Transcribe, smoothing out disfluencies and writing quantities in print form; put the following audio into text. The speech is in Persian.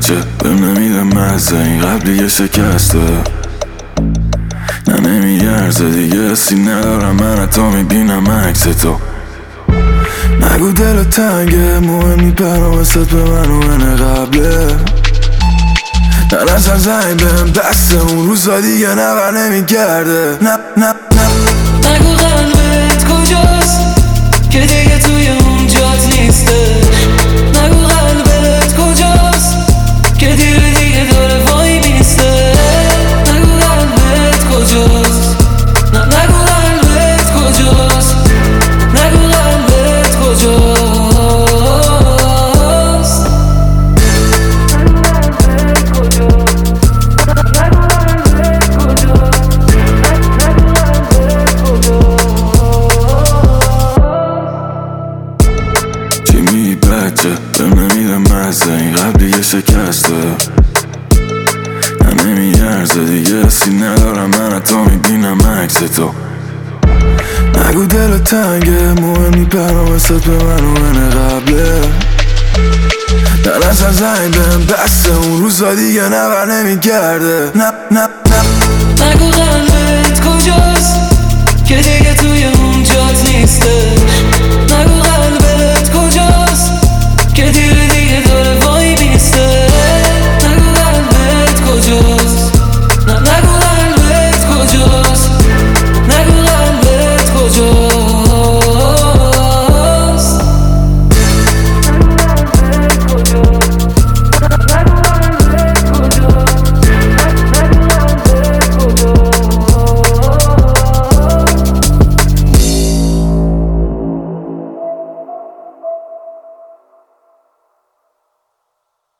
بچه بهم نمیده مزه، این قبلی یه شکسته نه نمیارزه دیگه، حسی ندارم من حتی میبینم عکس تو. نگو دل تنگه مهمی پرامست به من و من قبله، نه اصلا زنگ بهم بسته اون روزا دیگه نبر نمیگرده. نگو قلبت کجاست که دیگه توی اون جات نیستش. نگو قلبت کجاست که دیگه داره وای میسته. نگو قلبت کجاست، نگو قلبت کجاست، نگو قلبت کجاست. چی میگی بچه بهم نمیده مزه، این قبلی یه شکسته نه نمیارزه دیگه، حسی ندارم من حتی میبینم عکس تو. نگو دل تنگه مهمی پرامست به من و من قبله، نه اصلا زنگ بهم بسته اون روزا دیگه نبر نمیگرده. نگو قلبت کجاست که دیگه توی اون جات نیسته.